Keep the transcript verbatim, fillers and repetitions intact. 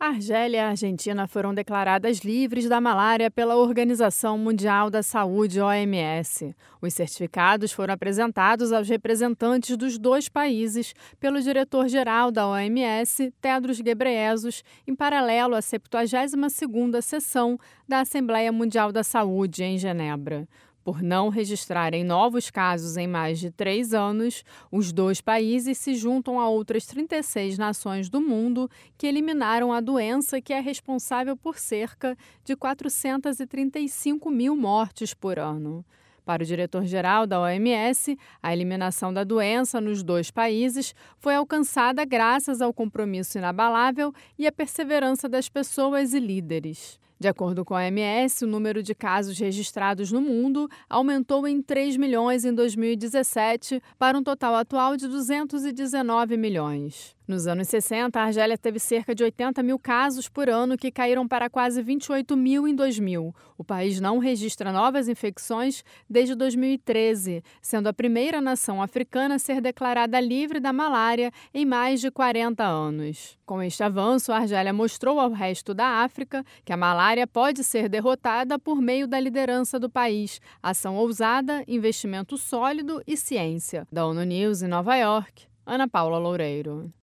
A Argélia e a Argentina foram declaradas livres da malária pela Organização Mundial da Saúde, O M S. Os certificados foram apresentados aos representantes dos dois países pelo diretor-geral da O M S, Tedros Ghebreyesus, em paralelo à septuagésima segunda sessão da Assembleia Mundial da Saúde, em Genebra. Por não registrarem novos casos em mais de três anos, os dois países se juntam a outras trinta e seis nações do mundo que eliminaram a doença, que é responsável por cerca de quatrocentas e trinta e cinco mil mortes por ano. Para o diretor-geral da O M S, a eliminação da doença nos dois países foi alcançada graças ao compromisso inabalável e à perseverança das pessoas e líderes. De acordo com a O M S, o número de casos registrados no mundo aumentou em três milhões em dois mil e dezessete para um total atual de duzentos e dezenove milhões. Nos anos sessenta, a Argélia teve cerca de oitenta mil casos por ano, que caíram para quase vinte e oito mil em dois mil. O país não registra novas infecções desde dois mil e treze, sendo a primeira nação africana a ser declarada livre da malária em mais de quarenta anos. Com este avanço, a Argélia mostrou ao resto da África que a malária pode ser derrotada por meio da liderança do país, ação ousada, investimento sólido e ciência. Da ONU News em Nova York, Ana Paula Loureiro.